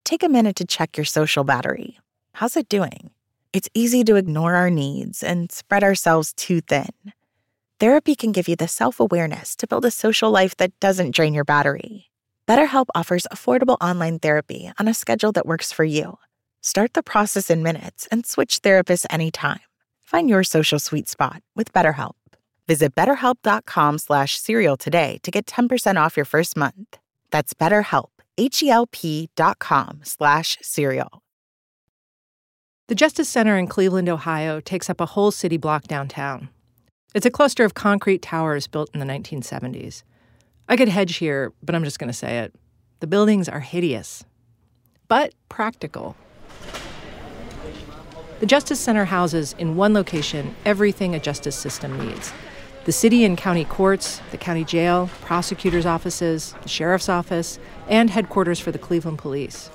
take a minute to check your social battery. How's it doing? It's easy to ignore our needs and spread ourselves too thin. Therapy can give you the self-awareness to build a social life that doesn't drain your battery. BetterHelp offers affordable online therapy on a schedule that works for you. Start the process in minutes and switch therapists anytime. Find your social sweet spot with BetterHelp. Visit betterhelp.com/serial today to get 10% off your first month. That's BetterHelp, HELP.com/serial. The Justice Center in Cleveland, Ohio, takes up a whole city block downtown. It's a cluster of concrete towers built in the 1970s. I could hedge here, but I'm just going to say it. The buildings are hideous, but practical. The Justice Center houses, in one location, everything a justice system needs. The city and county courts, the county jail, prosecutors' offices, the sheriff's office, and headquarters for the Cleveland Police.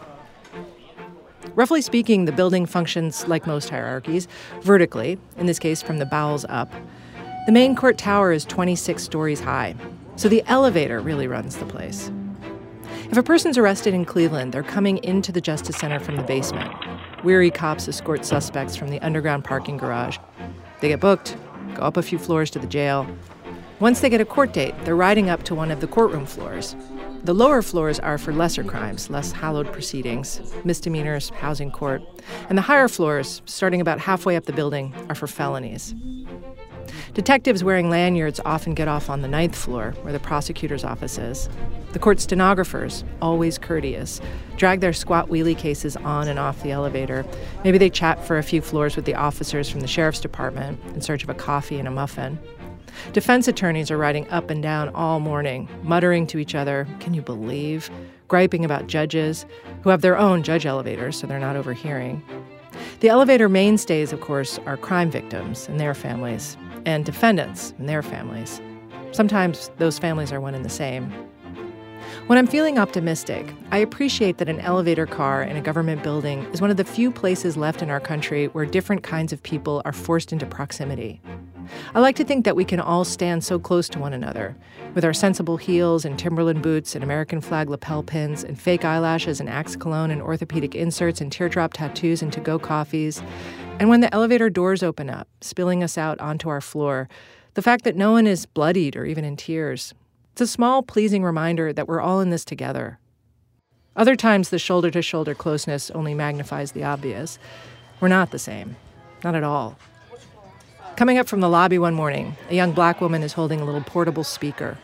Roughly speaking, the building functions like most hierarchies, vertically, in this case from the bowels up. The main court tower is 26 stories high, so the elevator really runs the place. If a person's arrested in Cleveland, they're coming into the Justice Center from the basement. Weary cops escort suspects from the underground parking garage. They get booked, go up a few floors to the jail. Once they get a court date, they're riding up to one of the courtroom floors. The lower floors are for lesser crimes, less hallowed proceedings, misdemeanors, housing court. And the higher floors, starting about halfway up the building, are for felonies. Detectives wearing lanyards often get off on the 9th floor, where the prosecutor's office is. The court stenographers, always courteous, drag their squat wheelie cases on and off the elevator. Maybe they chat for a few floors with the officers from the sheriff's department in search of a coffee and a muffin. Defense attorneys are riding up and down all morning, muttering to each other, can you believe? Griping about judges, who have their own judge elevators, so they're not overhearing. The elevator mainstays, of course, are crime victims and their families, and defendants and their families. Sometimes those families are one and the same. When I'm feeling optimistic, I appreciate that an elevator car in a government building is one of the few places left in our country where different kinds of people are forced into proximity. I like to think that we can all stand so close to one another, with our sensible heels and Timberland boots and American flag lapel pins and fake eyelashes and Axe cologne and orthopedic inserts and teardrop tattoos and to-go coffees. And when the elevator doors open up, spilling us out onto our floor, the fact that no one is bloodied or even in tears, it's a small, pleasing reminder that we're all in this together. Other times, the shoulder-to-shoulder closeness only magnifies the obvious. We're not the same. Not at all. Coming up from the lobby one morning, a young black woman is holding a little portable speaker.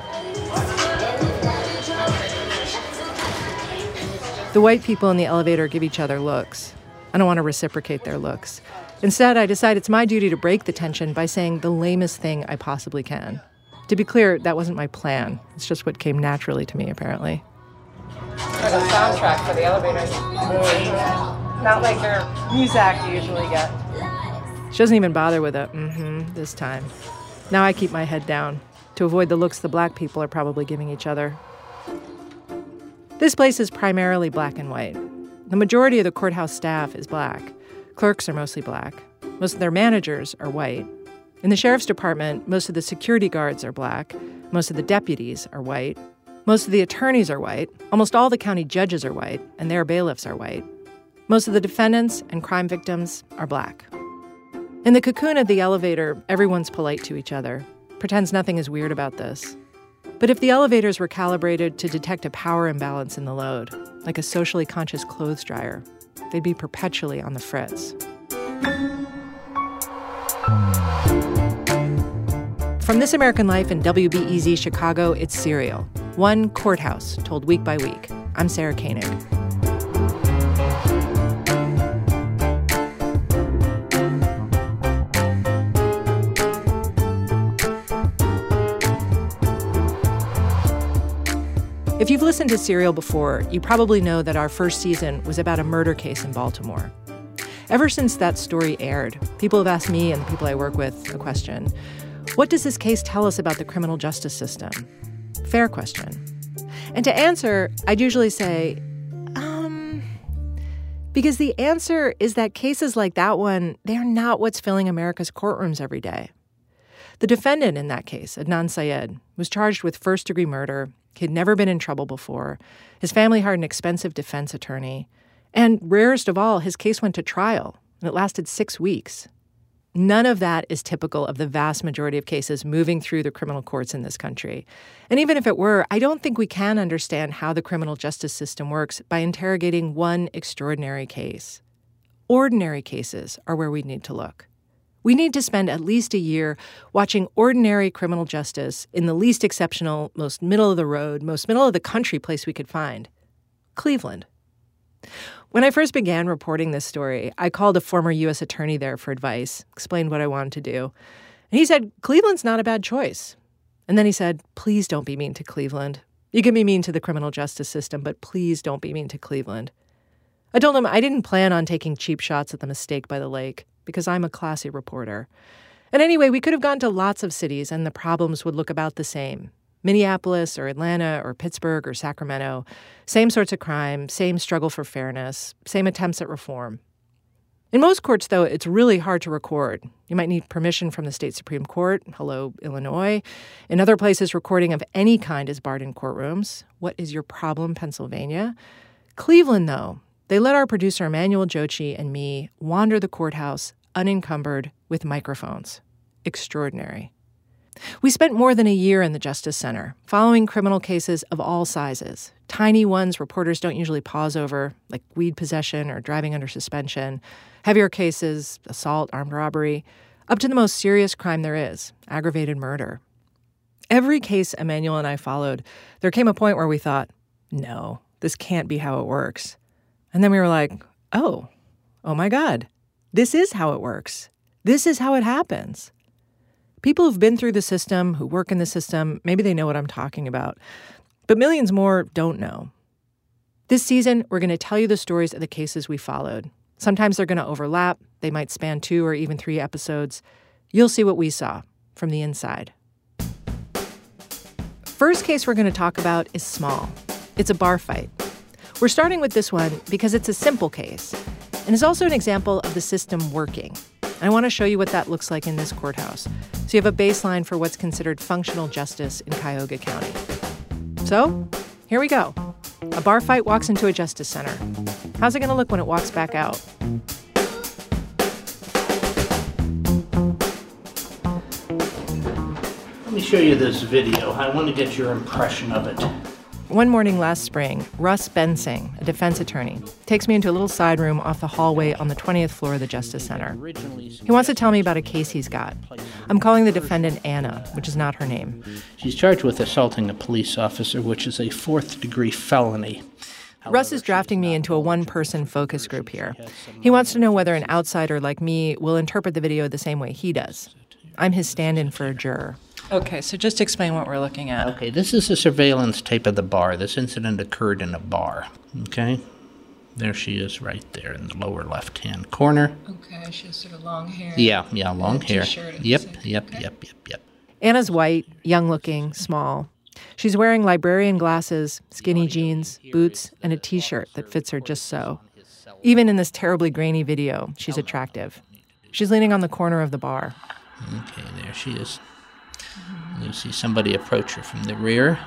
The white people in the elevator give each other looks. I don't want to reciprocate their looks. Instead, I decide it's my duty to break the tension by saying the lamest thing I possibly can. To be clear, that wasn't my plan. It's just what came naturally to me, apparently. There's a soundtrack for the elevators. Not like their music you usually get. She doesn't even bother with a this time. Now I keep my head down to avoid the looks the black people are probably giving each other. This place is primarily black and white. The majority of the courthouse staff is black. Clerks are mostly black. Most of their managers are white. In the sheriff's department, most of the security guards are black. Most of the deputies are white. Most of the attorneys are white. Almost all the county judges are white, and their bailiffs are white. Most of the defendants and crime victims are black. In the cocoon of the elevator, everyone's polite to each other, pretends nothing is weird about this. But if the elevators were calibrated to detect a power imbalance in the load, like a socially conscious clothes dryer, they'd be perpetually on the fritz. From This American Life and WBEZ Chicago, it's Serial. One courthouse told week by week. I'm Sarah Koenig. If you've listened to Serial before, you probably know that our first season was about a murder case in Baltimore. Ever since that story aired, people have asked me and the people I work with a question. What does this case tell us about the criminal justice system? Fair question. And to answer, I'd usually say, because the answer is that cases like that one, they're not what's filling America's courtrooms every day. The defendant in that case, Adnan Syed, was charged with first-degree murder, He'd never been in trouble before. His family hired an expensive defense attorney. And rarest of all, his case went to trial, and it lasted 6 weeks. None of that is typical of the vast majority of cases moving through the criminal courts in this country. And even if it were, I don't think we can understand how the criminal justice system works by interrogating one extraordinary case. Ordinary cases are where we need to look. We need to spend at least a year watching ordinary criminal justice in the least exceptional, most middle of the road, most middle of the country place we could find, Cleveland. When I first began reporting this story, I called a former U.S. attorney there for advice, explained what I wanted to do. And he said, Cleveland's not a bad choice. And then he said, please don't be mean to Cleveland. You can be mean to the criminal justice system, but please don't be mean to Cleveland. I told him I didn't plan on taking cheap shots at the mistake by the lake because I'm a classy reporter. And anyway, we could have gone to lots of cities and the problems would look about the same. Minneapolis or Atlanta or Pittsburgh or Sacramento, same sorts of crime, same struggle for fairness, same attempts at reform. In most courts, though, it's really hard to record. You might need permission from the state Supreme Court. Hello, Illinois. In other places, recording of any kind is barred in courtrooms. What is your problem, Pennsylvania? Cleveland, though, they let our producer Emmanuel Jochi and me wander the courthouse unencumbered with microphones. Extraordinary. We spent more than a year in the Justice Center, following criminal cases of all sizes. Tiny ones reporters don't usually pause over, like weed possession or driving under suspension. Heavier cases, assault, armed robbery, up to the most serious crime there is, aggravated murder. Every case Emmanuel and I followed, there came a point where we thought, no, this can't be how it works. And then we were like, oh my God, this is how it works. This is how it happens. People who've been through the system, who work in the system, maybe they know what I'm talking about. But millions more don't know. This season, we're going to tell you the stories of the cases we followed. Sometimes they're going to overlap. They might span 2 or even 3 episodes. You'll see what we saw from the inside. First case we're going to talk about is small. It's a bar fight. We're starting with this one because it's a simple case, and it's also an example of the system working. I want to show you what that looks like in this courthouse, so you have a baseline for what's considered functional justice in Cuyahoga County. So, here we go. A bar fight walks into a justice center. How's it going to look when it walks back out? Let me show you this video. I want to get your impression of it. One morning last spring, Russ Bensing, a defense attorney, takes me into a little side room off the hallway on the 20th floor of the Justice Center. He wants to tell me about a case he's got. I'm calling the defendant Anna, which is not her name. She's charged with assaulting a police officer, which is a 4th-degree felony. Russ is drafting me into a one-person focus group here. He wants to know whether an outsider like me will interpret the video the same way he does. I'm his stand-in for a juror. Okay, so just explain what we're looking at. Okay, this is a surveillance tape of the bar. This incident occurred in a bar, okay? There she is right there in the lower left-hand corner. Okay, she has sort of long hair. Yeah, long hair. Yep. Anna's white, young-looking, small. She's wearing librarian glasses, skinny jeans, boots, and a T-shirt that fits her just so. Even in this terribly grainy video, she's attractive. She's leaning on the corner of the bar. Okay, there she is. You'll see somebody approach her from the rear.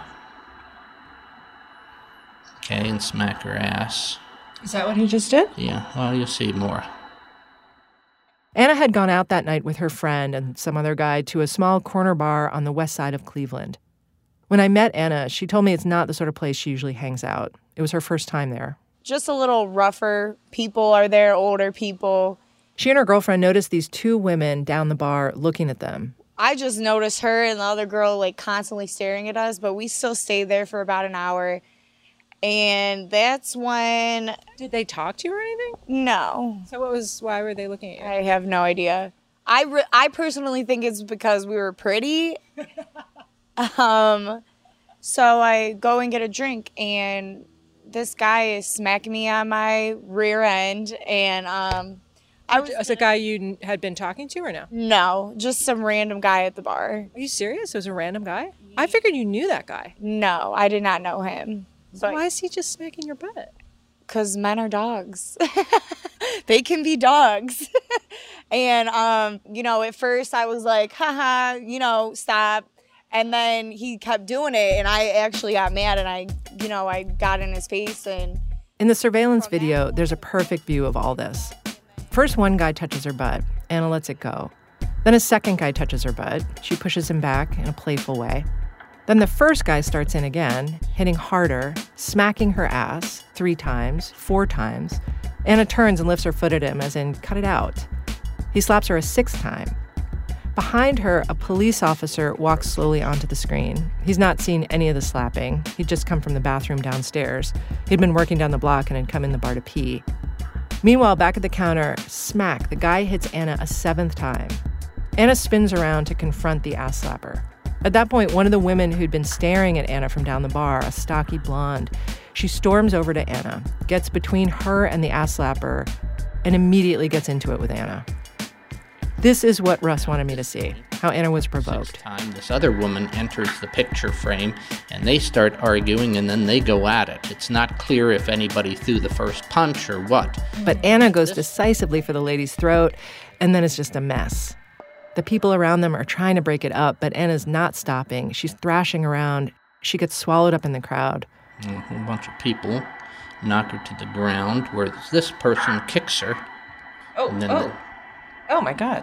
Okay, and smack her ass. Is that what he just did? Yeah, well, you'll see more. Anna had gone out that night with her friend and some other guy to a small corner bar on the west side of Cleveland. When I met Anna, she told me it's not the sort of place she usually hangs out. It was her first time there. Just a little rougher people are there, older people. She and her girlfriend noticed these 2 women down the bar looking at them. I just noticed her and the other girl constantly staring at us, but we still stayed there for about an hour. And that's when... Did they talk to you or anything? No. So why were they looking at you? I have no idea. I personally think it's because we were pretty. So I go and get a drink, and this guy is smacking me on my rear end, and... Was it a guy you had been talking to or no? No, just some random guy at the bar. Are you serious? It was a random guy? I figured you knew that guy. No, I did not know him. So why is he just smacking your butt? Because men are dogs. They can be dogs. And, at first I was like, haha, stop. And then he kept doing it, and I actually got mad, and I got in his face. And in the surveillance video, there's a perfect view of all this. First, one guy touches her butt. Anna lets it go. Then a second guy touches her butt. She pushes him back in a playful way. Then the first guy starts in again, hitting harder, smacking her ass 3 times, 4 times. Anna turns and lifts her foot at him, as in, cut it out. He slaps her a 6th time. Behind her, a police officer walks slowly onto the screen. He's not seen any of the slapping. He'd just come from the bathroom downstairs. He'd been working down the block and had come in the bar to pee. Meanwhile, back at the counter, smack, the guy hits Anna a 7th time. Anna spins around to confront the ass slapper. At that point, one of the women who'd been staring at Anna from down the bar, a stocky blonde, she storms over to Anna, gets between her and the ass slapper, and immediately gets into it with Anna. This is what Russ wanted me to see, how Anna was provoked. Time, this other woman enters the picture frame, and they start arguing, and then they go at it. It's not clear if anybody threw the first punch or what. But Anna goes decisively for the lady's throat, and then it's just a mess. The people around them are trying to break it up, but Anna's not stopping. She's thrashing around. She gets swallowed up in the crowd. A whole bunch of people knock her to the ground, where this person kicks her. Oh my God.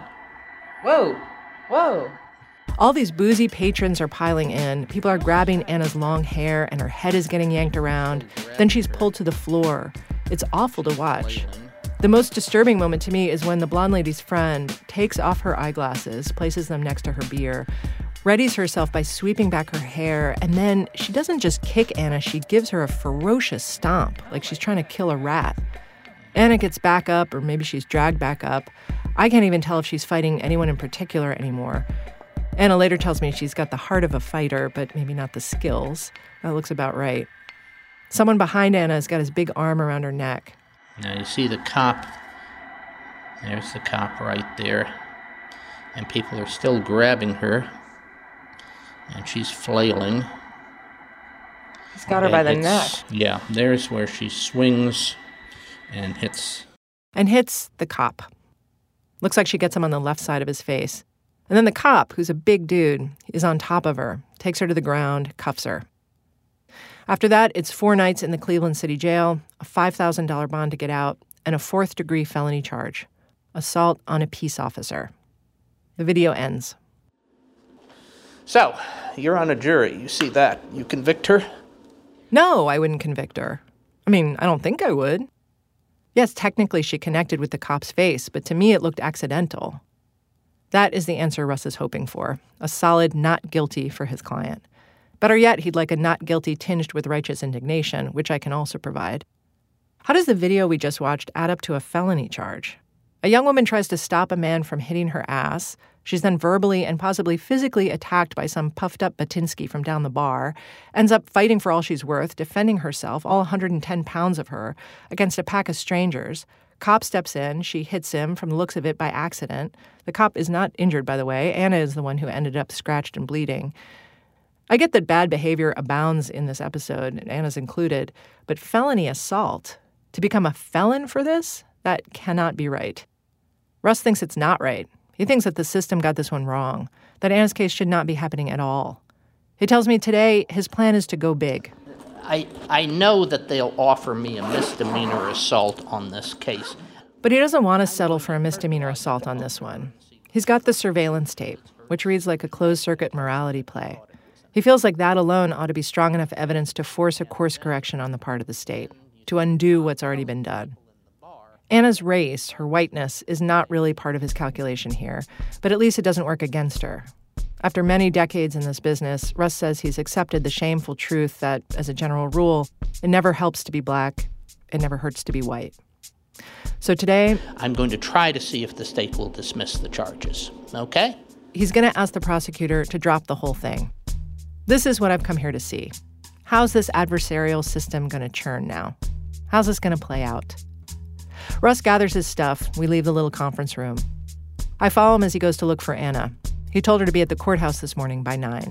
Whoa. All these boozy patrons are piling in. People are grabbing Anna's long hair, and her head is getting yanked around. Then she's pulled to the floor. It's awful to watch. The most disturbing moment to me is when the blonde lady's friend takes off her eyeglasses, places them next to her beer, readies herself by sweeping back her hair, and then she doesn't just kick Anna, she gives her a ferocious stomp, like she's trying to kill a rat. Anna gets back up, or maybe she's dragged back up. I can't even tell if she's fighting anyone in particular anymore. Anna later tells me she's got the heart of a fighter, but maybe not the skills. That looks about right. Someone behind Anna has got his big arm around her neck. Now you see the cop. There's the cop right there. And people are still grabbing her. And she's flailing. He's got her by the neck. Yeah, there's where she swings and hits. And hits the cop. Looks like she gets him on the left side of his face. And then the cop, who's a big dude, is on top of her, takes her to the ground, cuffs her. After that, it's 4 nights in the Cleveland City Jail, a $5,000 bond to get out, and a 4th-degree felony charge, assault on a peace officer. The video ends. So, you're on a jury. You see that. You convict her? No, I wouldn't convict her. I mean, I don't think I would. Yes, technically she connected with the cop's face, but to me it looked accidental. That is the answer Russ is hoping for, a solid not guilty for his client. Better yet, he'd like a not guilty tinged with righteous indignation, which I can also provide. How does the video we just watched add up to a felony charge? A young woman tries to stop a man from hitting her ass. She's then verbally and possibly physically attacked by some puffed-up Batinsky from down the bar, ends up fighting for all she's worth, defending herself, all 110 pounds of her, against a pack of strangers. Cop steps in. She hits him, from the looks of it, by accident. The cop is not injured, by the way. Anna is the one who ended up scratched and bleeding. I get that bad behavior abounds in this episode, Anna's included, but felony assault, to become a felon for this, that cannot be right. Russ thinks it's not right. He thinks that the system got this one wrong, that Anna's case should not be happening at all. He tells me today his plan is to go big. I know that they'll offer me a misdemeanor assault on this case. But he doesn't want to settle for a misdemeanor assault on this one. He's got the surveillance tape, which reads like a closed-circuit morality play. He feels like that alone ought to be strong enough evidence to force a course correction on the part of the state, to undo what's already been done. Anna's race, her whiteness, is not really part of his calculation here, but at least it doesn't work against her. After many decades in this business, Russ says he's accepted the shameful truth that, as a general rule, it never helps to be black, it never hurts to be white. So today, I'm going to try to see if the state will dismiss the charges, okay? He's going to ask the prosecutor to drop the whole thing. This is what I've come here to see. How's this adversarial system going to churn now? How's this going to play out? Russ gathers his stuff. We leave the little conference room. I follow him as he goes to look for Anna. He told her to be at the courthouse this morning by 9.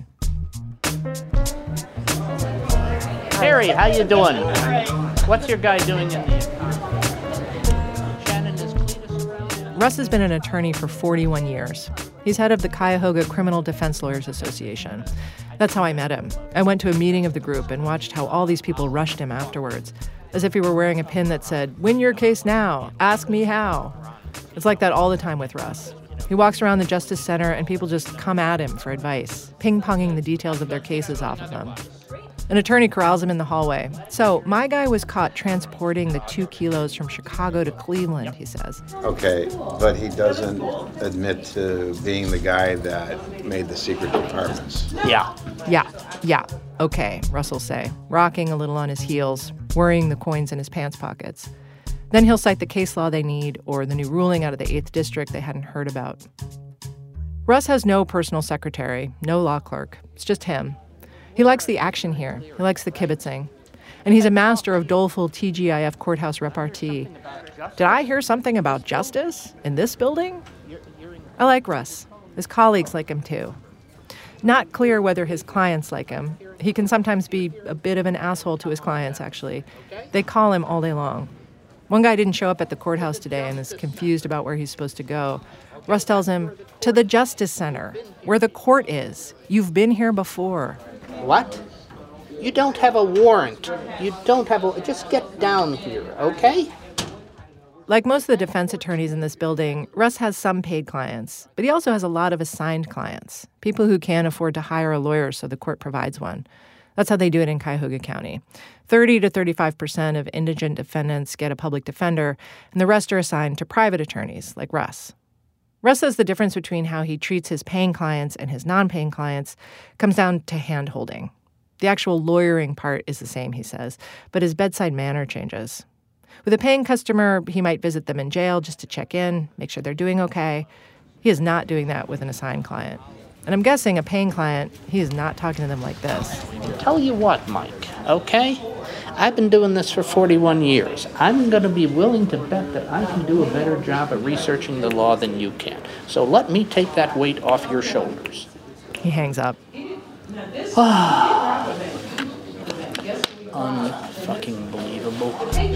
Harry, how you doing? What's your guy doing in the economy? Shannon, is Cletus around? Russ has been an attorney for 41 years. He's head of the Cuyahoga Criminal Defense Lawyers Association. That's how I met him. I went to a meeting of the group and watched how all these people rushed him afterwards, as if he were wearing a pin that said, "Win your case now. Ask me how." It's like that all the time with Russ. He walks around the Justice Center and people just come at him for advice, ping-ponging the details of their cases off of him. An attorney corrals him in the hallway. "So, my guy was caught transporting the 2 kilos from Chicago to Cleveland," he says. Okay, but he doesn't admit to being the guy that made the secret compartments. Yeah. Okay, Russ will say, rocking a little on his heels, worrying the coins in his pants pockets. Then he'll cite the case law they need or the new ruling out of the 8th District they hadn't heard about. Russ has no personal secretary, no law clerk. It's just him. He likes the action here. He likes the kibitzing. And he's a master of doleful TGIF courthouse repartee. Did I hear something about justice in this building? I like Russ. His colleagues like him too. Not clear whether his clients like him. He can sometimes be a bit of an asshole to his clients, actually. They call him all day long. One guy didn't show up at the courthouse today and is confused about where he's supposed to go. Russ tells him, "To the Justice Center, where the court is. You've been here before." What? You don't have a warrant. Just get down here, okay? Like most of the defense attorneys in this building, Russ has some paid clients, but he also has a lot of assigned clients, people who can't afford to hire a lawyer so the court provides one. That's how they do it in Cuyahoga County. 30 to 35% of indigent defendants get a public defender, and the rest are assigned to private attorneys like Russ. Russ says the difference between how he treats his paying clients and his non-paying clients comes down to hand-holding. The actual lawyering part is the same, he says, but his bedside manner changes. With a paying customer, he might visit them in jail just to check in, make sure they're doing okay. He is not doing that with an assigned client. And I'm guessing a paying client, he is not talking to them like this. Tell you what, Mike, okay? I've been doing this for 41 years. I'm going to be willing to bet that I can do a better job at researching the law than you can. So let me take that weight off your shoulders. He hangs up. Unfucking believable.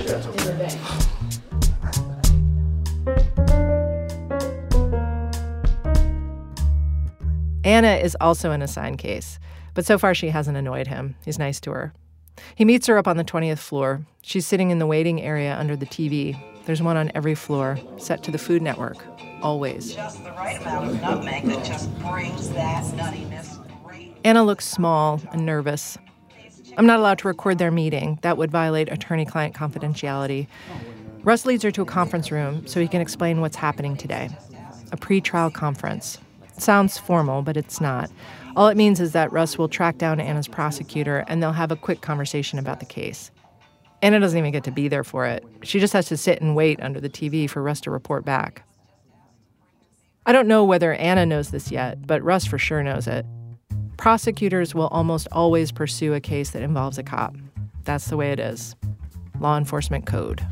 Anna is also an assigned case, but so far she hasn't annoyed him. He's nice to her. He meets her up on the 20th floor. She's sitting in the waiting area under the TV. There's one on every floor, set to the Food Network, always. Just the right amount of nutmeg that just brings that nuttiness. Anna looks small and nervous. I'm not allowed to record their meeting. That would violate attorney-client confidentiality. Russ leads her to a conference room so he can explain what's happening today. A pre-trial conference. It sounds formal, but it's not. All it means is that Russ will track down Anna's prosecutor and they'll have a quick conversation about the case. Anna doesn't even get to be there for it. She just has to sit and wait under the TV for Russ to report back. I don't know whether Anna knows this yet, but Russ for sure knows it. Prosecutors will almost always pursue a case that involves a cop. That's the way it is. Law enforcement code.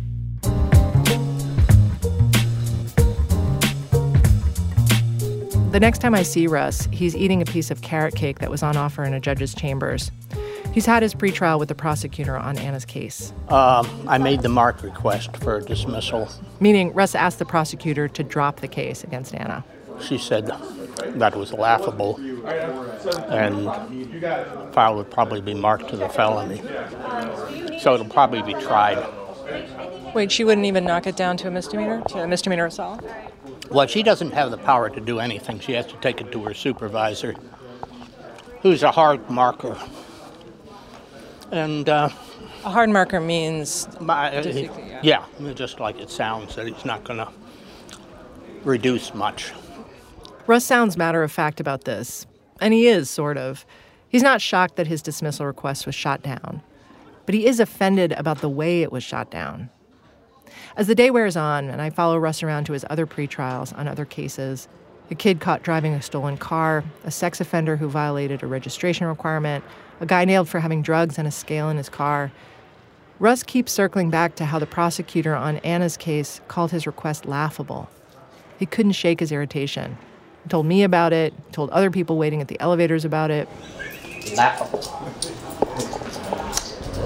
The next time I see Russ, he's eating a piece of carrot cake that was on offer in a judge's chambers. He's had his pretrial with the prosecutor on Anna's case. I made the marked request for dismissal. Meaning Russ asked the prosecutor to drop the case against Anna. She said that was laughable, and file would probably be marked to the felony. So it'll probably be tried. Wait, she wouldn't even knock it down to a misdemeanor assault? Well, she doesn't have the power to do anything. She has to take it to her supervisor, who's a hard marker. And a hard marker means... Yeah, just like it sounds, that he's not going to reduce much. Russ sounds matter-of-fact about this, and he is, sort of. He's not shocked that his dismissal request was shot down, but he is offended about the way it was shot down. As the day wears on, and I follow Russ around to his other pretrials on other cases, a kid caught driving a stolen car, a sex offender who violated a registration requirement, a guy nailed for having drugs and a scale in his car, Russ keeps circling back to how the prosecutor on Anna's case called his request laughable. He couldn't shake his irritation. He told me about it, told other people waiting at the elevators about it. Laughable.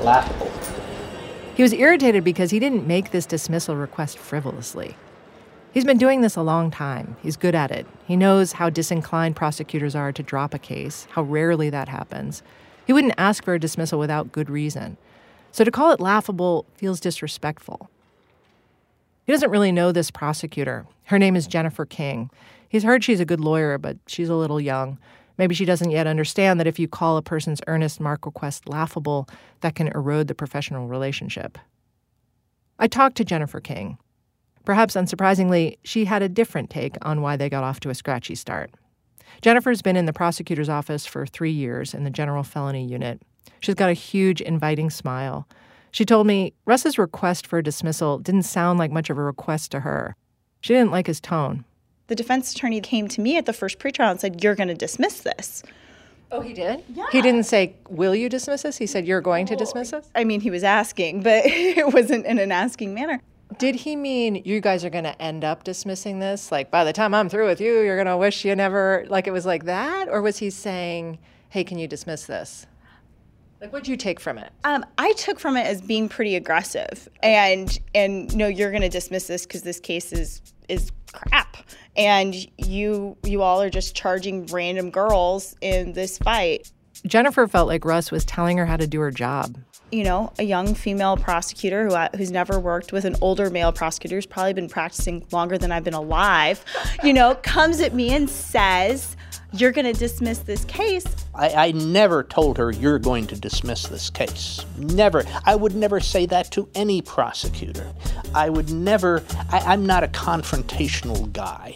Laughable. He was irritated because he didn't make this dismissal request frivolously. He's been doing this a long time. He's good at it. He knows how disinclined prosecutors are to drop a case, how rarely that happens. He wouldn't ask for a dismissal without good reason. So to call it laughable feels disrespectful. He doesn't really know this prosecutor. Her name is Jennifer King. He's heard she's a good lawyer, but she's a little young. Maybe she doesn't yet understand that if you call a person's earnest mark request laughable, that can erode the professional relationship. I talked to Jennifer King. Perhaps unsurprisingly, she had a different take on why they got off to a scratchy start. Jennifer's been in the prosecutor's office for 3 years in the general felony unit. She's got a huge, inviting smile. She told me Russ's request for a dismissal didn't sound like much of a request to her. She didn't like his tone. The defense attorney came to me at the first pretrial and said, "You're going to dismiss this." Oh, he did? Yeah. He didn't say, "Will you dismiss this?" He said, "You're going to dismiss this?" I mean, he was asking, but it wasn't in an asking manner. Did he mean you guys are going to end up dismissing this? Like, by the time I'm through with you, you're going to wish you never, like it was like that? Or was he saying, hey, can you dismiss this? Like, what'd you take from it? I took from it as being pretty aggressive. And no, you're going to dismiss this because this case is crap. And you all are just charging random girls in this fight. Jennifer felt like Russ was telling her how to do her job. You know, a young female prosecutor who's never worked with an older male prosecutor who's probably been practicing longer than I've been alive, comes at me and says, "You're going to dismiss this case." I never told her you're going to dismiss this case. Never. I would never say that to any prosecutor. I would never. I'm not a confrontational guy.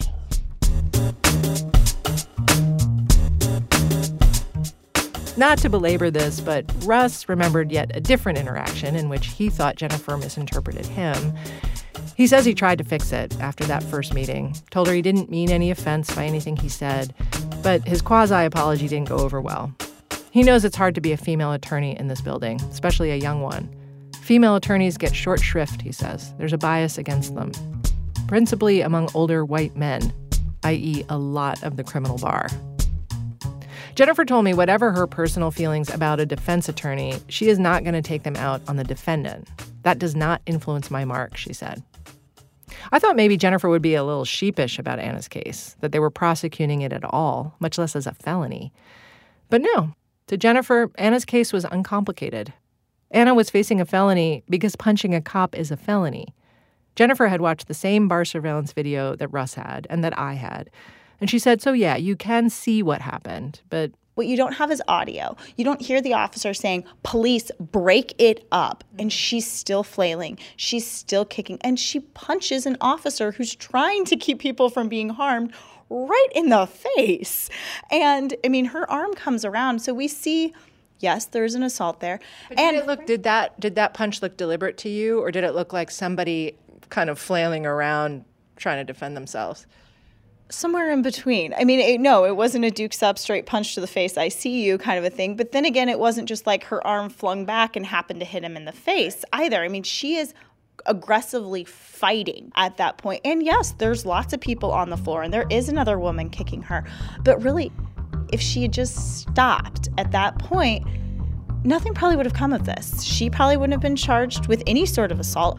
Not to belabor this, but Russ remembered yet a different interaction in which he thought Jennifer misinterpreted him. He says he tried to fix it after that first meeting, told her he didn't mean any offense by anything he said, but his quasi-apology didn't go over well. He knows it's hard to be a female attorney in this building, especially a young one. Female attorneys get short shrift, he says. There's a bias against them, principally among older white men, i.e. a lot of the criminal bar. Jennifer told me whatever her personal feelings about a defense attorney, she is not going to take them out on the defendant. That does not influence my mark, she said. I thought maybe Jennifer would be a little sheepish about Anna's case, that they were prosecuting it at all, much less as a felony. But no, to Jennifer, Anna's case was uncomplicated. Anna was facing a felony because punching a cop is a felony. Jennifer had watched the same bar surveillance video that Russ had and that I had. And she said, so yeah, you can see what happened, but what you don't have is audio. You don't hear the officer saying, "Police, break it up." And she's still flailing. She's still kicking. And she punches an officer who's trying to keep people from being harmed right in the face. And, I mean, her arm comes around. So we see, yes, there's an assault there. But did that punch look deliberate to you? Or did it look like somebody kind of flailing around trying to defend themselves? Somewhere in between. I mean, it wasn't a Dukes up, straight punch to the face, I see you kind of a thing. But then again, it wasn't just like her arm flung back and happened to hit him in the face either. I mean, she is aggressively fighting at that point. And yes, there's lots of people on the floor and there is another woman kicking her. But really, if she had just stopped at that point, nothing probably would have come of this. She probably wouldn't have been charged with any sort of assault.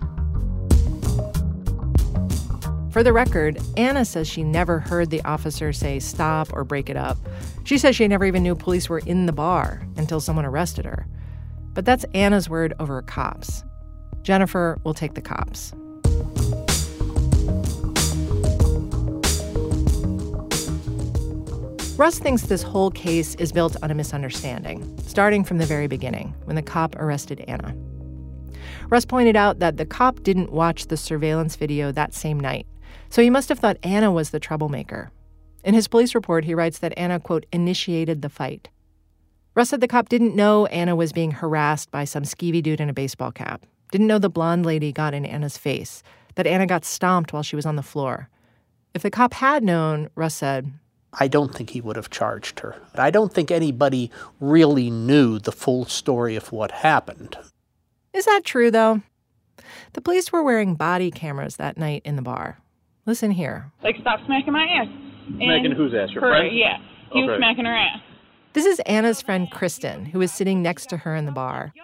For the record, Anna says she never heard the officer say stop or break it up. She says she never even knew police were in the bar until someone arrested her. But that's Anna's word over cops. Jennifer will take the cops. Russ thinks this whole case is built on a misunderstanding, starting from the very beginning, when the cop arrested Anna. Russ pointed out that the cop didn't watch the surveillance video that same night, so he must have thought Anna was the troublemaker. In his police report, he writes that Anna, quote, initiated the fight. Russ said the cop didn't know Anna was being harassed by some skeevy dude in a baseball cap, didn't know the blonde lady got in Anna's face, that Anna got stomped while she was on the floor. If the cop had known, Russ said, I don't think he would have charged her. I don't think anybody really knew the full story of what happened. Is that true, though? The police were wearing body cameras that night in the bar. Listen here. Like, stop smacking my ass. Smacking whose ass? Your friend? Yeah. He was smacking her ass. This is Anna's friend, Kristen, who was sitting next to her in the bar.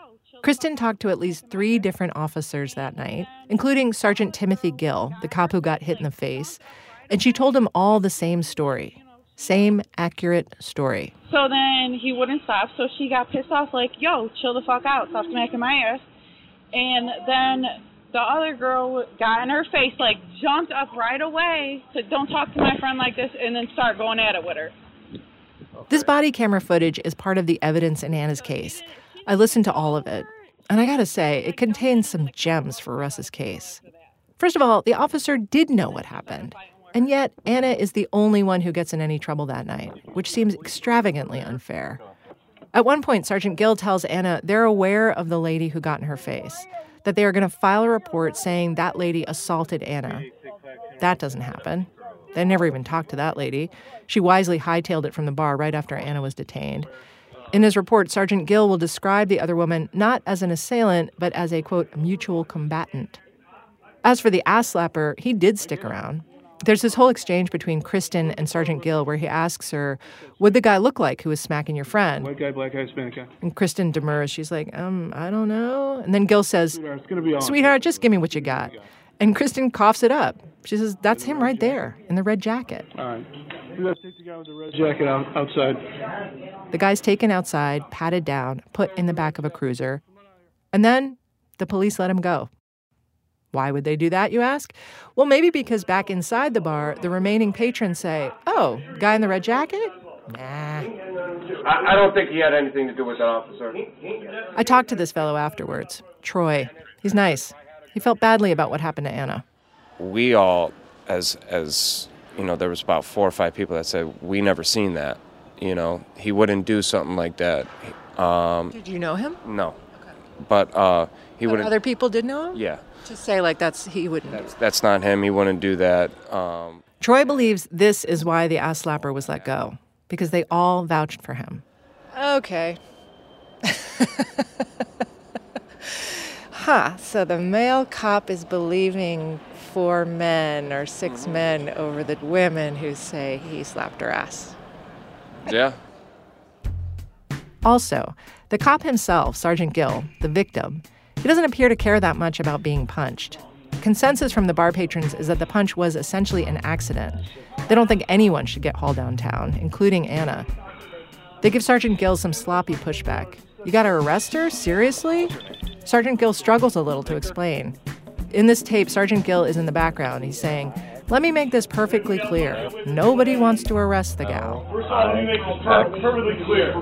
Kristen talked to at least 3 different officers that night, including Sergeant Timothy Gill, the cop who got hit in the face, and she told him all the same story. Same accurate story. So then he wouldn't stop, so she got pissed off, like, yo, chill the fuck out, stop smacking my ass. And then the other girl got in her face, like, jumped up right away, said, don't talk to my friend like this, and then start going at it with her. This body camera footage is part of the evidence in Anna's case. I listened to all of it, and I gotta say, it contains some gems for Russ's case. First of all, the officer did know what happened. And yet, Anna is the only one who gets in any trouble that night, which seems extravagantly unfair. At one point, Sergeant Gill tells Anna they're aware of the lady who got in her face, that they are going to file a report saying that lady assaulted Anna. That doesn't happen. They never even talked to that lady. She wisely hightailed it from the bar right after Anna was detained. In his report, Sergeant Gill will describe the other woman not as an assailant, but as a, quote, mutual combatant. As for the ass slapper, he did stick around. There's this whole exchange between Kristen and Sergeant Gill where he asks her, what'd the guy look like who was smacking your friend? White guy, black guy, Hispanic guy. And Kristen demurs. She's like, I don't know. And then Gill says, sweetheart, just give me what you got. And Kristen coughs it up. She says, that's him right there in the red jacket. All right. We got to take the guy with the red jacket outside. The guy's taken outside, patted down, put in the back of a cruiser. And then the police let him go. Why would they do that, you ask? Well, maybe because back inside the bar, the remaining patrons say, oh, guy in the red jacket? Nah. I don't think he had anything to do with that officer. I talked to this fellow afterwards, Troy. He's nice. He felt badly about what happened to Anna. We all, as you know, there was about 4 or 5 people that said, we never seen that. You know, he wouldn't do something like that. Did you know him? No. Okay. But he wouldn't. Other people did know him? Yeah. To say like he wouldn't. That's not him. He wouldn't do that. Troy believes this is why the ass slapper was let go, because they all vouched for him. Okay. So the male cop is believing 4 men or 6 men over the women who say he slapped her ass. Yeah. Also, the cop himself, Sergeant Gill, the victim, he doesn't appear to care that much about being punched. Consensus from the bar patrons is that the punch was essentially an accident. They don't think anyone should get hauled downtown, including Anna. They give Sergeant Gill some sloppy pushback. You gotta arrest her? Seriously? Sergeant Gill struggles a little to explain. In this tape, Sergeant Gill is in the background. He's saying, let me make this perfectly clear. Nobody wants to arrest the gal. First of all, let me make this perfectly clear.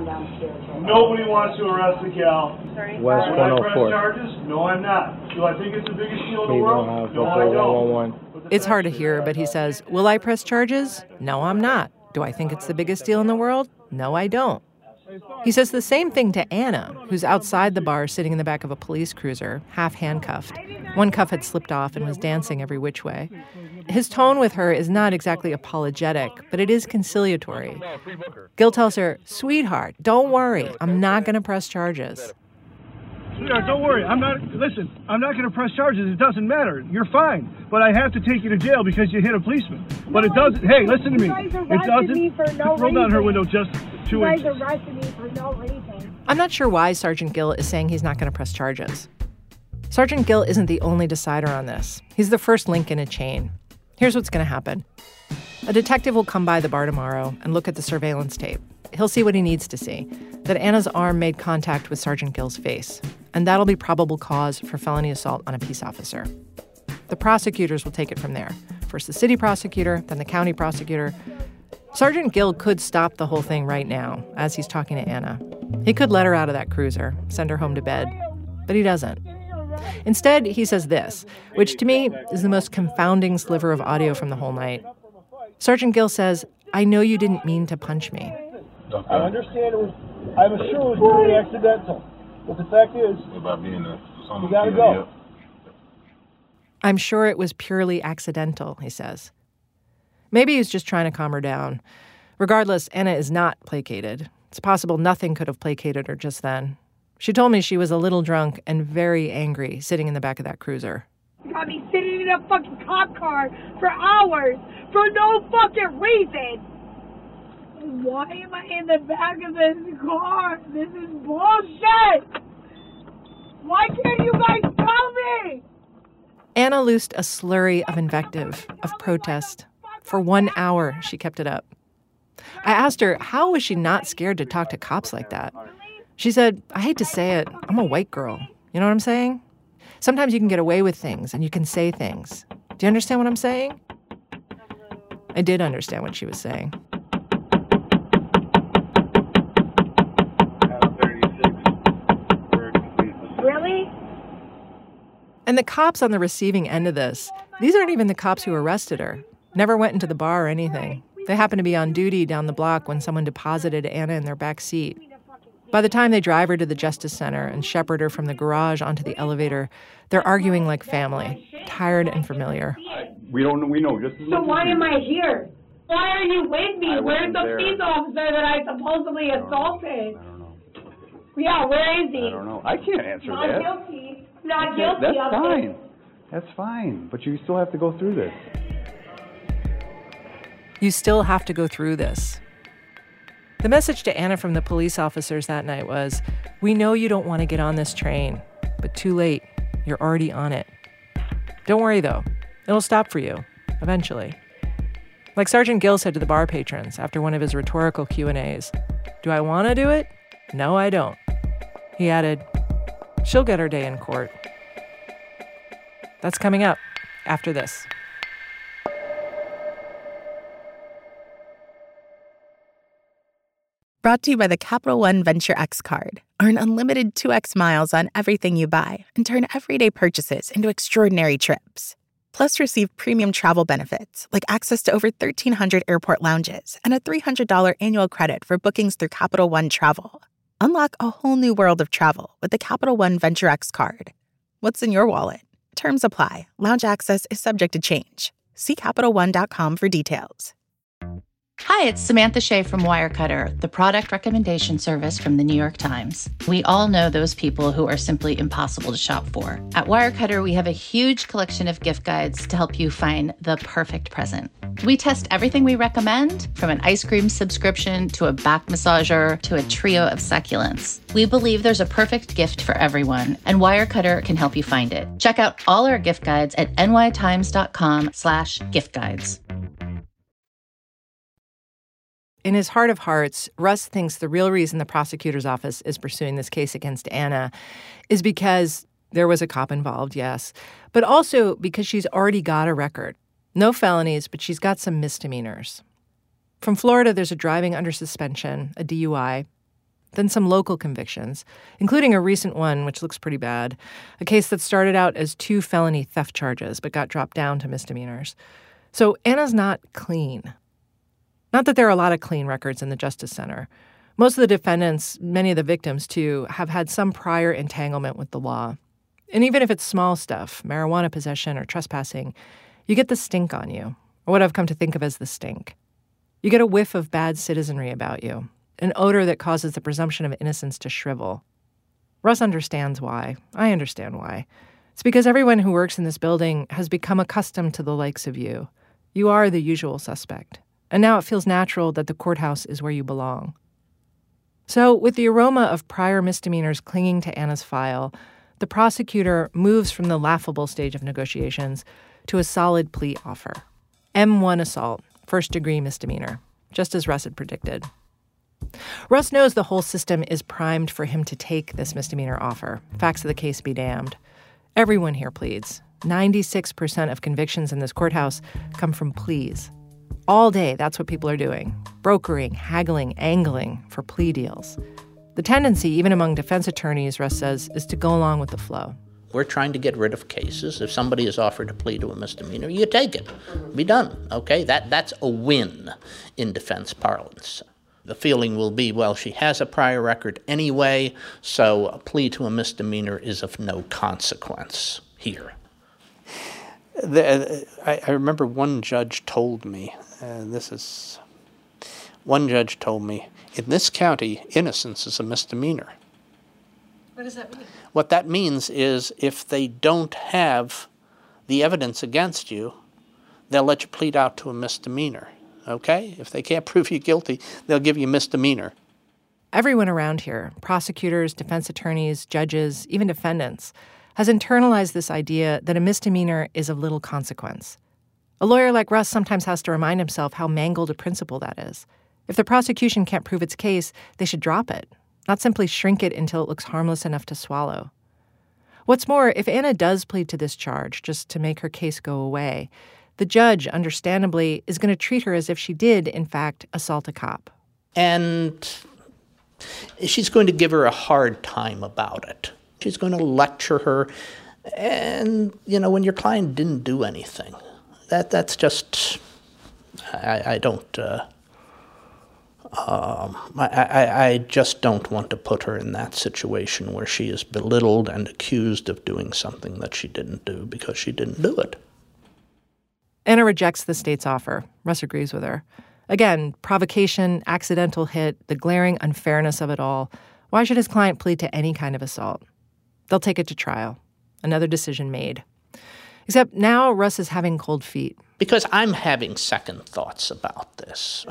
Nobody wants to arrest the gal. West 104. Will I press charges? No, I'm not. Do I think it's the biggest deal in the world? No, I don't. It's hard to hear, but he says, will I press charges? No, I'm not. Do I think it's the biggest deal in the world? No, I don't. He says the same thing to Anna, who's outside the bar sitting in the back of a police cruiser, half handcuffed. One cuff had slipped off and was dancing every which way. His tone with her is not exactly apologetic, but it is conciliatory. Gill tells her, sweetheart, don't worry. I'm not going to press charges. Sweetheart, don't worry. I'm not going to press charges. It doesn't matter. You're fine. But I have to take you to jail because you hit a policeman. But it doesn't. Hey, listen to me. It doesn't. Roll down her window just 2 inches. You guys arrested me for no reason. I'm not sure why Sergeant Gill is saying he's not going to press charges. Sergeant Gill isn't the only decider on this. He's the first link in a chain. Here's what's going to happen. A detective will come by the bar tomorrow and look at the surveillance tape. He'll see what he needs to see, that Anna's arm made contact with Sergeant Gill's face, and that'll be probable cause for felony assault on a peace officer. The prosecutors will take it from there. First the city prosecutor, then the county prosecutor. Sergeant Gill could stop the whole thing right now, as he's talking to Anna. He could let her out of that cruiser, send her home to bed, but he doesn't. Instead, he says this, which to me is the most confounding sliver of audio from the whole night. Sergeant Gill says, I know you didn't mean to punch me. I understand I'm sure it was purely accidental. But the fact is, you gotta go. I'm sure it was purely accidental, he says. Maybe he's just trying to calm her down. Regardless, Anna is not placated. It's possible nothing could have placated her just then. She told me she was a little drunk and very angry sitting in the back of that cruiser. You got me sitting in a fucking cop car for hours for no fucking reason. Why am I in the back of this car? This is bullshit. Why can't you guys tell me? Anna loosed a slurry of invective, of protest. For 1 hour, she kept it up. I asked her, how was she not scared to talk to cops like that? She said, I hate to say it, I'm a white girl. You know what I'm saying? Sometimes you can get away with things and you can say things. Do you understand what I'm saying? I did understand what she was saying. Really? And the cops on the receiving end of this, these aren't even the cops who arrested her. Never went into the bar or anything. They happened to be on duty down the block when someone deposited Anna in their back seat. By the time they drive her to the Justice Center and shepherd her from the garage onto the elevator, they're arguing like family, tired and familiar. We know. Just so why am I here? Why are you with me? Where's the police officer that I supposedly assaulted? I don't know. Yeah, where is he? I don't know. I can't answer Not that. guilty. Not guilty. That's fine. That's fine. But you still have to go through this. You still have to go through this. The message to Anna from the police officers that night was, we know you don't want to get on this train, but too late. You're already on it. Don't worry, though. It'll stop for you, eventually. Like Sergeant Gill said to the bar patrons after one of his rhetorical Q&As, do I want to do it? No, I don't. He added, she'll get her day in court. That's coming up after this. Brought to you by the Capital One Venture X card. Earn unlimited 2x miles on everything you buy and turn everyday purchases into extraordinary trips. Plus, receive premium travel benefits like access to over 1,300 airport lounges and a $300 annual credit for bookings through Capital One Travel. Unlock a whole new world of travel with the Capital One Venture X card. What's in your wallet? Terms apply. Lounge access is subject to change. See CapitalOne.com for details. Hi, it's Samantha Shea from Wirecutter, the product recommendation service from the New York Times. We all know those people who are simply impossible to shop for. At Wirecutter, we have a huge collection of gift guides to help you find the perfect present. We test everything we recommend, from an ice cream subscription to a back massager to a trio of succulents. We believe there's a perfect gift for everyone, and Wirecutter can help you find it. Check out all our gift guides at nytimes.com/gift guides. In his heart of hearts, Russ thinks the real reason the prosecutor's office is pursuing this case against Anna is because there was a cop involved, yes, but also because she's already got a record. No felonies, but she's got some misdemeanors. From Florida, there's a driving under suspension, a DUI, then some local convictions, including a recent one, which looks pretty bad, a case that started out as 2 felony theft charges but got dropped down to misdemeanors. So Anna's not clean. Not that there are a lot of clean records in the Justice Center. Most of the defendants, many of the victims too, have had some prior entanglement with the law. And even if it's small stuff, marijuana possession or trespassing, you get the stink on you, or what I've come to think of as the stink. You get a whiff of bad citizenry about you, an odor that causes the presumption of innocence to shrivel. Russ understands why. I understand why. It's because everyone who works in this building has become accustomed to the likes of you. You are the usual suspect. And now it feels natural that the courthouse is where you belong. So, with the aroma of prior misdemeanors clinging to Anna's file, the prosecutor moves from the laughable stage of negotiations to a solid plea offer. M1 assault, first-degree misdemeanor, just as Russ had predicted. Russ knows the whole system is primed for him to take this misdemeanor offer. Facts of the case be damned. Everyone here pleads. 96% of convictions in this courthouse come from pleas. All day, that's what people are doing. Brokering, haggling, angling for plea deals. The tendency, even among defense attorneys, Russ says, is to go along with the flow. We're trying to get rid of cases. If somebody is offered a plea to a misdemeanor, you take it. Be done, okay? That's a win in defense parlance. The feeling will be, well, she has a prior record anyway, so a plea to a misdemeanor is of no consequence here. I remember one judge told me, in this county, innocence is a misdemeanor. What does that mean? What that means is if they don't have the evidence against you, they'll let you plead out to a misdemeanor, okay? If they can't prove you guilty, they'll give you a misdemeanor. Everyone around here, prosecutors, defense attorneys, judges, even defendants, has internalized this idea that a misdemeanor is of little consequence. A lawyer like Russ sometimes has to remind himself how mangled a principle that is. If the prosecution can't prove its case, they should drop it, not simply shrink it until it looks harmless enough to swallow. What's more, if Anna does plead to this charge just to make her case go away, the judge, understandably, is going to treat her as if she did, in fact, assault a cop. And she's going to give her a hard time about it. She's going to lecture her. And, when your client didn't do anything, that's just, I just don't want to put her in that situation where she is belittled and accused of doing something that she didn't do because she didn't do it. Anna rejects the state's offer. Russ agrees with her. Again, provocation, accidental hit, the glaring unfairness of it all. Why should his client plead to any kind of assault? They'll take it to trial. Another decision made. Except now Russ is having cold feet. Because I'm having second thoughts about this.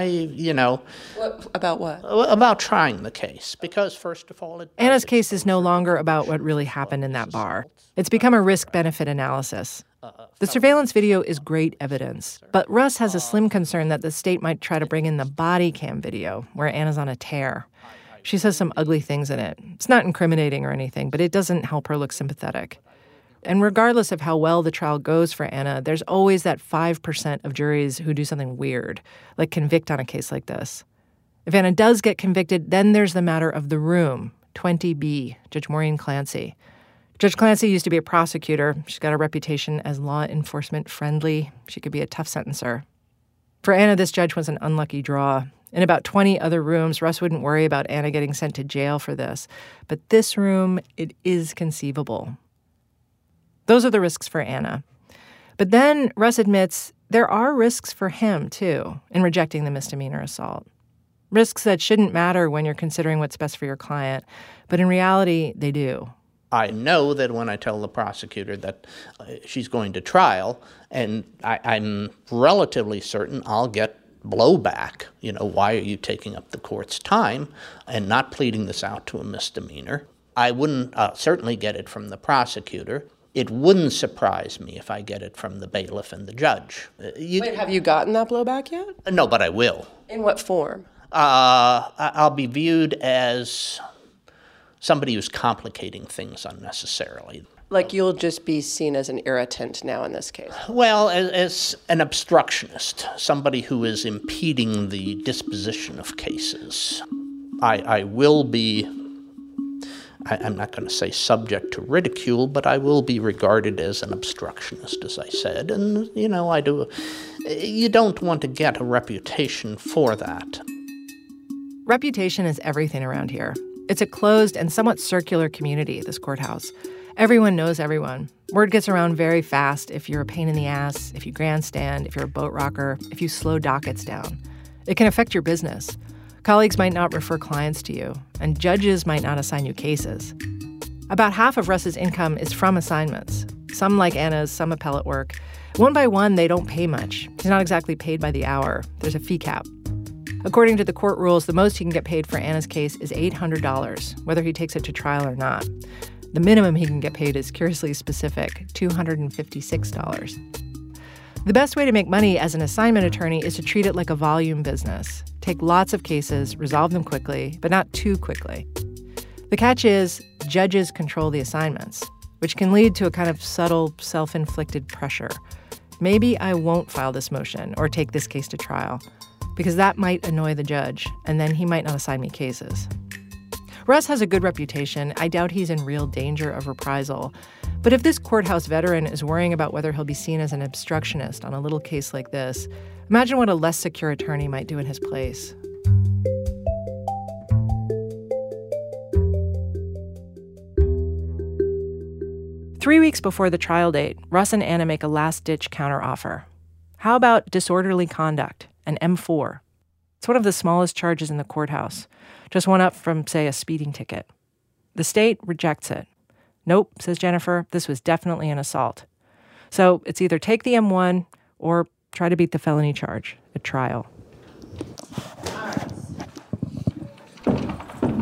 About what? About trying the case. Because, first of all, Anna's case is no longer about what really happened in that bar. It's become a risk-benefit analysis. The surveillance video is great evidence, but Russ has a slim concern that the state might try to bring in the body cam video where Anna's on a tear. She says some ugly things in it. It's not incriminating or anything, but it doesn't help her look sympathetic. And regardless of how well the trial goes for Anna, there's always that 5% of juries who do something weird, like convict on a case like this. If Anna does get convicted, then there's the matter of the room, 20B, Judge Maureen Clancy. Judge Clancy used to be a prosecutor. She's got a reputation as law enforcement friendly. She could be a tough sentencer. For Anna, this judge was an unlucky draw. In about 20 other rooms, Russ wouldn't worry about Anna getting sent to jail for this. But this room, it is conceivable. Those are the risks for Anna. But then Russ admits there are risks for him, too, in rejecting the misdemeanor assault. Risks that shouldn't matter when you're considering what's best for your client, but in reality, they do. I know that when I tell the prosecutor that she's going to trial, and I'm relatively certain I'll get blowback. Why are you taking up the court's time and not pleading this out to a misdemeanor? I wouldn't certainly get it from the prosecutor. It wouldn't surprise me if I get it from the bailiff and the judge. Wait, have you gotten that blowback yet? No, but I will. In what form? I'll be viewed as somebody who's complicating things unnecessarily. Like you'll just be seen as an irritant now in this case? Well, as an obstructionist, somebody who is impeding the disposition of cases. I will be, I'm not going to say subject to ridicule, but I will be regarded as an obstructionist, as I said. And, you don't want to get a reputation for that. Reputation is everything around here. It's a closed and somewhat circular community, this courthouse. Everyone knows everyone. Word gets around very fast if you're a pain in the ass, if you grandstand, if you're a boat rocker, if you slow dockets down. It can affect your business. Colleagues might not refer clients to you, and judges might not assign you cases. About half of Russ's income is from assignments. Some like Anna's, some appellate work. One by one, they don't pay much. He's not exactly paid by the hour. There's a fee cap. According to the court rules, the most he can get paid for Anna's case is $800, whether he takes it to trial or not. The minimum he can get paid is curiously specific, $256. The best way to make money as an assignment attorney is to treat it like a volume business. Take lots of cases, resolve them quickly, but not too quickly. The catch is judges control the assignments, which can lead to a kind of subtle, self-inflicted pressure. Maybe I won't file this motion or take this case to trial, because that might annoy the judge, and then he might not assign me cases. Russ has a good reputation. I doubt he's in real danger of reprisal. But if this courthouse veteran is worrying about whether he'll be seen as an obstructionist on a little case like this, imagine what a less secure attorney might do in his place. Three weeks before the trial date, Russ and Anna make a last-ditch counteroffer. How about disorderly conduct, an M4? It's one of the smallest charges in the courthouse, just one up from, say, a speeding ticket. The state rejects it. Nope, says Jennifer, this was definitely an assault. So it's either take the M1 or try to beat the felony charge at trial.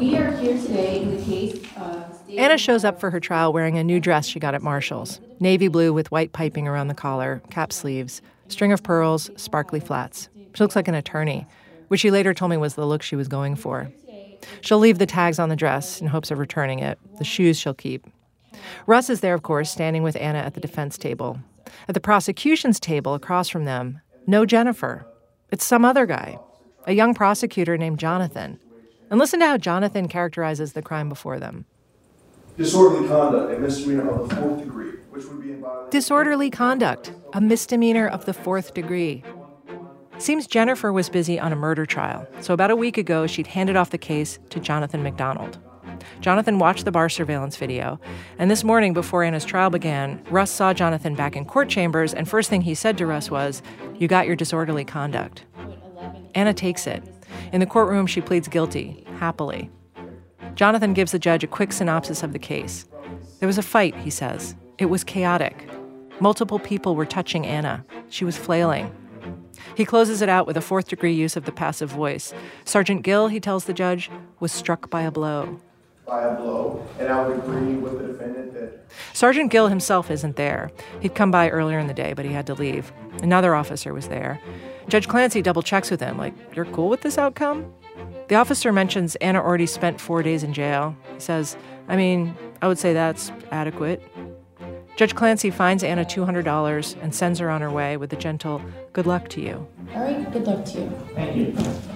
We are here today in the case of... Anna shows up for her trial wearing a new dress she got at Marshall's. Navy blue with white piping around the collar, cap sleeves, string of pearls, sparkly flats. She looks like an attorney, which she later told me was the look she was going for. She'll leave the tags on the dress in hopes of returning it. The shoes she'll keep. Russ is there, of course, standing with Anna at the defense table. At the prosecution's table across from them, no Jennifer. It's some other guy, a young prosecutor named Jonathan. And listen to how Jonathan characterizes the crime before them. Disorderly conduct, a misdemeanor of the 4th degree, which would be in violation... Disorderly conduct, a misdemeanor of the 4th degree. Seems Jennifer was busy on a murder trial, so about a week ago, she'd handed off the case to Jonathan McDonald. Jonathan watched the bar surveillance video, and this morning before Anna's trial began, Russ saw Jonathan back in court chambers, and first thing he said to Russ was, "You got your disorderly conduct." Anna takes it. In the courtroom, she pleads guilty, happily. Jonathan gives the judge a quick synopsis of the case. There was a fight, he says. It was chaotic. Multiple people were touching Anna. She was flailing. He closes it out with a 4th-degree use of the passive voice. Sergeant Gill, he tells the judge, was struck by a blow. By a blow, and I would agree with the defendant that... Sergeant Gill himself isn't there. He'd come by earlier in the day, but he had to leave. Another officer was there. Judge Clancy double-checks with him, like, "You're cool with this outcome?" The officer mentions Anna already spent 4 days in jail. He says, I would say that's adequate. Judge Clancy fines Anna $200 and sends her on her way with a gentle, "Good luck to you." All right, good luck to you. Thank you.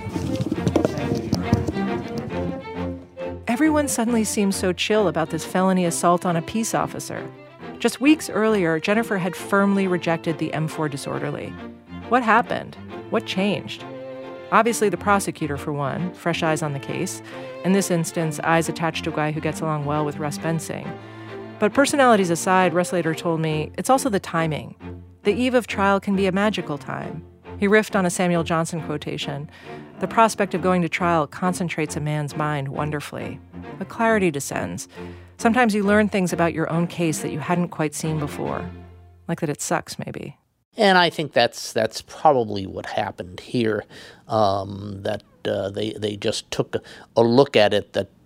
Everyone suddenly seems so chill about this felony assault on a peace officer. Just weeks earlier, Jennifer had firmly rejected the M4 disorderly. What happened? What changed? Obviously the prosecutor, for one, fresh eyes on the case. In this instance, eyes attached to a guy who gets along well with Russ Bensing. But personalities aside, Russ later told me, it's also the timing. The eve of trial can be a magical time. He riffed on a Samuel Johnson quotation. The prospect of going to trial concentrates a man's mind wonderfully. A clarity descends. Sometimes you learn things about your own case that you hadn't quite seen before. Like that it sucks, maybe. And I think that's probably what happened here, that they just took a look at it that,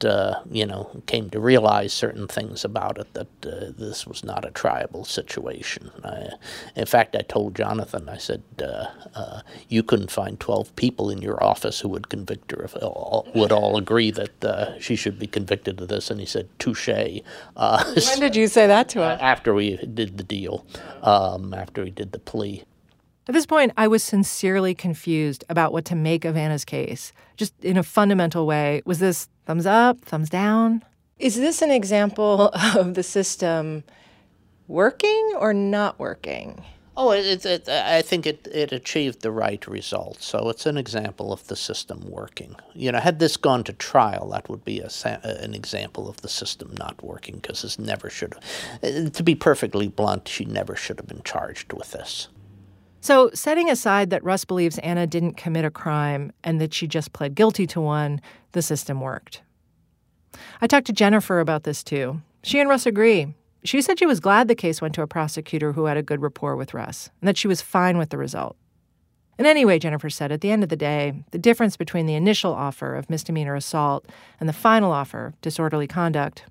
came to realize certain things about it, that this was not a triable situation. In fact, I told Jonathan, I said, you couldn't find 12 people in your office who would convict her, would all agree that she should be convicted of this. And he said, touche. When did you say that to him? After we did the deal, after we did the plea. At this point, I was sincerely confused about what to make of Anna's case. Just in a fundamental way, was this thumbs up, thumbs down? Is this an example of the system working or not working? Oh, I think it achieved the right result. So it's an example of the system working. Had this gone to trial, that would be an example of the system not working, because this never should have. To be perfectly blunt, she never should have been charged with this. So, setting aside that Russ believes Anna didn't commit a crime and that she just pled guilty to one, the system worked. I talked to Jennifer about this, too. She and Russ agree. She said she was glad the case went to a prosecutor who had a good rapport with Russ, and that she was fine with the result. And anyway, Jennifer said, at the end of the day, the difference between the initial offer of misdemeanor assault and the final offer, disorderly conduct,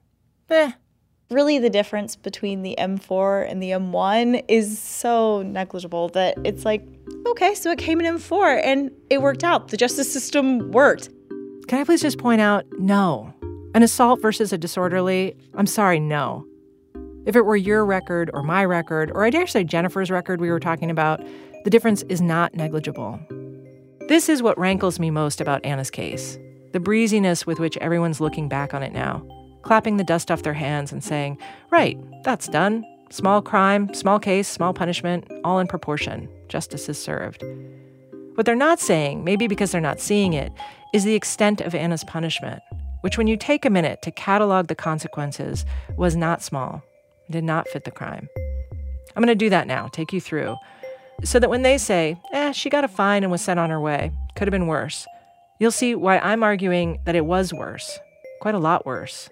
Really, the difference between the M4 and the M1 is so negligible that it's like, okay, so it came in M4 and it worked out. The justice system worked. Can I please just point out, no. An assault versus a disorderly, I'm sorry, no. If it were your record or my record, or I dare say Jennifer's record we were talking about, the difference is not negligible. This is what rankles me most about Anna's case, the breeziness with which everyone's looking back on it now. Clapping the dust off their hands and saying, right, that's done. Small crime, small case, small punishment, all in proportion. Justice is served. What they're not saying, maybe because they're not seeing it, is the extent of Anna's punishment, which when you take a minute to catalog the consequences, was not small, did not fit the crime. I'm going to do that now, take you through, so that when they say, she got a fine and was sent on her way, could have been worse, you'll see why I'm arguing that it was worse, quite a lot worse.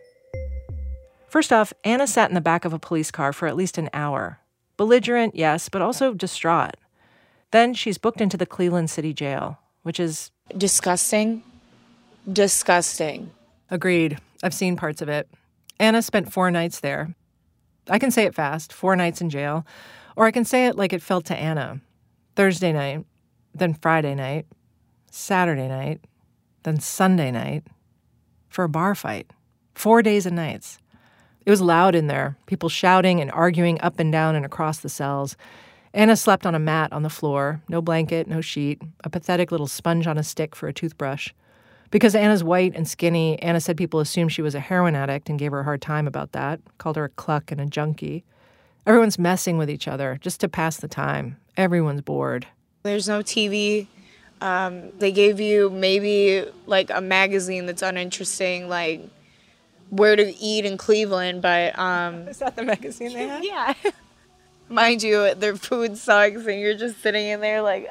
First off, Anna sat in the back of a police car for at least an hour. Belligerent, yes, but also distraught. Then she's booked into the Cleveland City Jail, which is... Disgusting. Disgusting. Agreed. I've seen parts of it. Anna spent 4 nights there. I can say it fast, 4 nights in jail, or I can say it like it felt to Anna. Thursday night, then Friday night, Saturday night, then Sunday night, for a bar fight. 4 days and nights. It was loud in there, people shouting and arguing up and down and across the cells. Anna slept on a mat on the floor, no blanket, no sheet, a pathetic little sponge on a stick for a toothbrush. Because Anna's white and skinny, Anna said people assumed she was a heroin addict and gave her a hard time about that, called her a cluck and a junkie. Everyone's messing with each other just to pass the time. Everyone's bored. There's no TV. They gave you maybe like a magazine that's uninteresting, like Where to Eat in Cleveland, but Is that the magazine they had? Yeah. Mind you, their food sucks and you're just sitting in there like,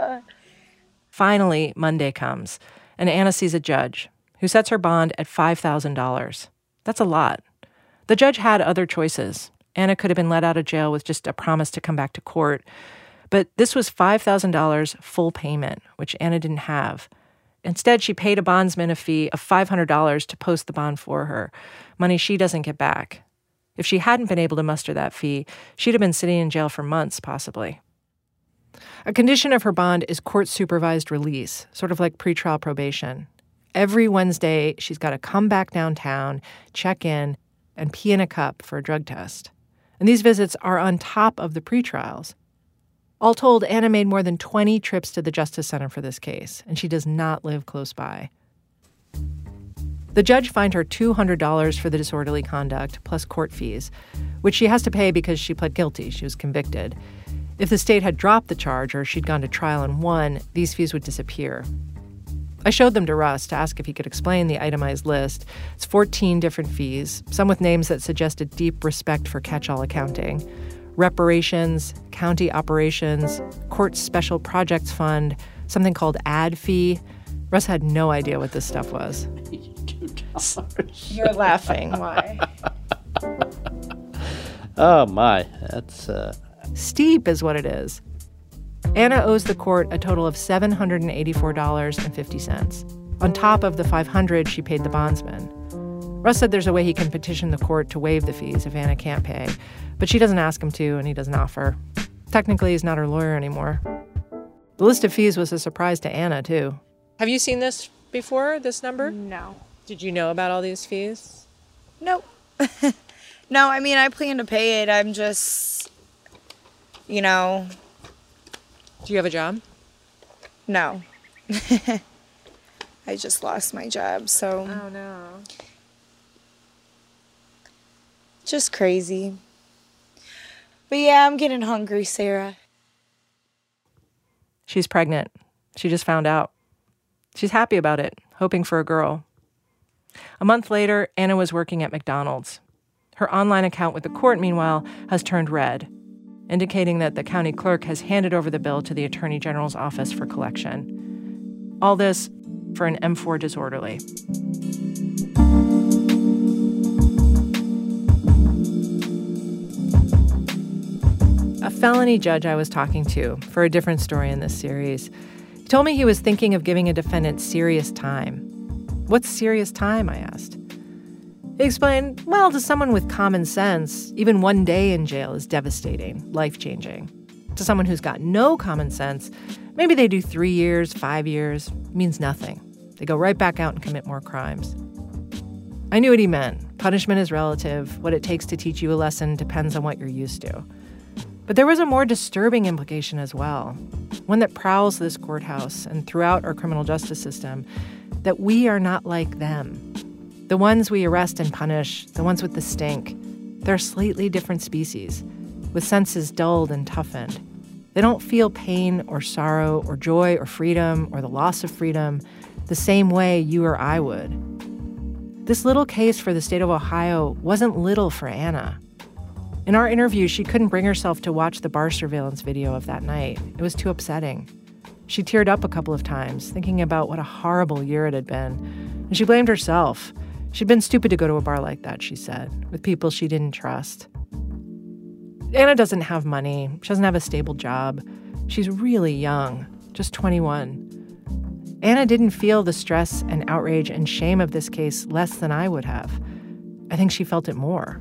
Finally, Monday comes, and Anna sees a judge who sets her bond at $5,000. That's a lot. The judge had other choices. Anna could have been let out of jail with just a promise to come back to court. But this was $5,000 full payment, which Anna didn't have. Instead, she paid a bondsman a fee of $500 to post the bond for her, money she doesn't get back. If she hadn't been able to muster that fee, she'd have been sitting in jail for months, possibly. A condition of her bond is court-supervised release, sort of like pretrial probation. Every Wednesday, she's got to come back downtown, check in, and pee in a cup for a drug test. And these visits are on top of the pretrials. All told, Anna made more than 20 trips to the Justice Center for this case, and she does not live close by. The judge fined her $200 for the disorderly conduct, plus court fees, which she has to pay because she pled guilty. She was convicted. If the state had dropped the charge or she'd gone to trial and won, these fees would disappear. I showed them to Russ to ask if he could explain the itemized list. It's 14 different fees, some with names that suggested deep respect for catch-all accounting. Reparations, county operations, court special projects fund, something called ad fee. Russ had no idea what this stuff was. You're laughing. Why? Oh, my. That's, Steep is what it is. Anna owes the court a total of $784.50, on top of the $500 she paid the bondsman. Russ said there's a way he can petition the court to waive the fees if Anna can't pay, but she doesn't ask him to, and he doesn't offer. Technically, he's not her lawyer anymore. The list of fees was a surprise to Anna, too. Have you seen this before, this number? No. Did you know about all these fees? Nope. No, I mean, I plan to pay it. I'm just, you know. Do you have a job? No. I just lost my job, so. Oh, no. Just crazy. But yeah, I'm getting hungry, Sarah. She's pregnant. She just found out. She's happy about it, hoping for a girl. A month later, Anna was working at McDonald's. Her online account with the court, meanwhile, has turned red, indicating that the county clerk has handed over the bill to the Attorney General's office for collection. All this for an M4 disorderly. A felony judge I was talking to for a different story in this series, he told me he was thinking of giving a defendant serious time. What's serious time, I asked. He explained, well, to someone with common sense, even one day in jail is devastating, life-changing. To someone who's got no common sense, maybe they do 3 years, 5 years, means nothing. They go right back out and commit more crimes. I knew what he meant. Punishment is relative. What it takes to teach you a lesson depends on what you're used to. But there was a more disturbing implication as well, one that prowls this courthouse and throughout our criminal justice system, that we are not like them. The ones we arrest and punish, the ones with the stink, they're slightly different species, with senses dulled and toughened. They don't feel pain or sorrow or joy or freedom or the loss of freedom the same way you or I would. This little case for the state of Ohio wasn't little for Anna. In our interview, she couldn't bring herself to watch the bar surveillance video of that night. It was too upsetting. She teared up a couple of times, thinking about what a horrible year it had been. And she blamed herself. She'd been stupid to go to a bar like that, she said, with people she didn't trust. Anna doesn't have money. She doesn't have a stable job. She's really young, just 21. Anna didn't feel the stress and outrage and shame of this case less than I would have. I think she felt it more.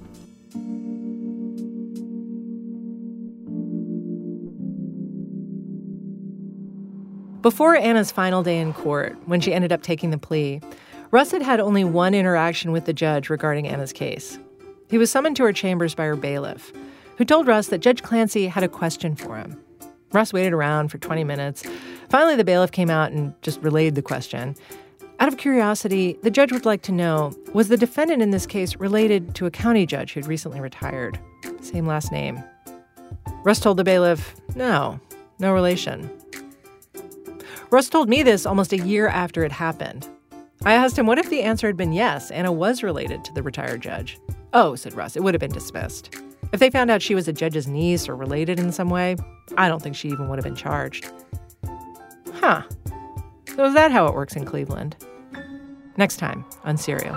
Before Anna's final day in court, when she ended up taking the plea, Russ had had only one interaction with the judge regarding Anna's case. He was summoned to her chambers by her bailiff, who told Russ that Judge Clancy had a question for him. Russ waited around for 20 minutes. Finally, the bailiff came out and just relayed the question. Out of curiosity, the judge would like to know, was the defendant in this case related to a county judge who'd recently retired? Same last name. Russ told the bailiff, no relation. Russ told me this almost a year after it happened. I asked him, what if the answer had been yes, Anna was related to the retired judge? Oh, said Russ, it would have been dismissed. If they found out she was a judge's niece or related in some way, I don't think she even would have been charged. Huh. So is that how it works in Cleveland? Next time on Serial.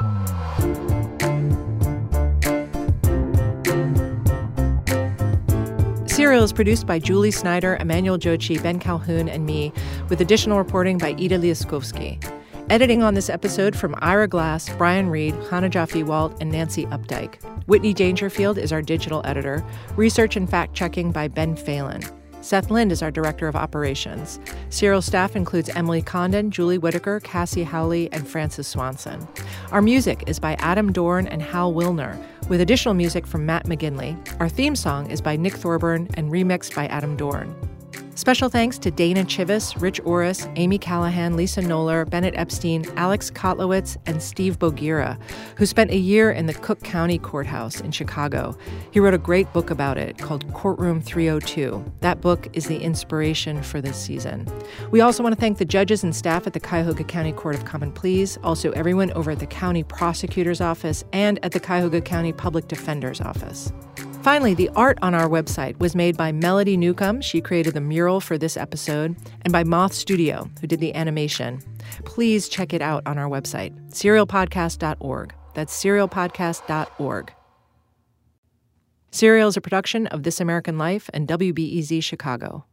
Serial is produced by Julie Snyder, Emmanuel Jochi, Ben Calhoun, and me, with additional reporting by Ida Liaskovsky. Editing on this episode from Ira Glass, Brian Reed, Hannah Jaffe-Walt, and Nancy Updike. Whitney Dangerfield is our digital editor. Research and fact-checking by Ben Phelan. Seth Lind is our director of operations. Serial staff includes Emily Condon, Julie Whitaker, Cassie Howley, and Francis Swanson. Our music is by Adam Dorn and Hal Wilner, with additional music from Matt McGinley. Our theme song is by Nick Thorburn and remixed by Adam Dorn. Special thanks to Dana Chivis, Rich Orris, Amy Callahan, Lisa Knoller, Bennett Epstein, Alex Kotlowitz, and Steve Bogira, who spent a year in the Cook County Courthouse in Chicago. He wrote a great book about it called Courtroom 302. That book is the inspiration for this season. We also want to thank the judges and staff at the Cuyahoga County Court of Common Pleas, also everyone over at the County Prosecutor's Office and at the Cuyahoga County Public Defender's Office. Finally, the art on our website was made by Melody Newcomb. She created the mural for this episode, and by Moth Studio, who did the animation. Please check it out on our website, serialpodcast.org. That's serialpodcast.org. Serial is a production of This American Life and WBEZ Chicago.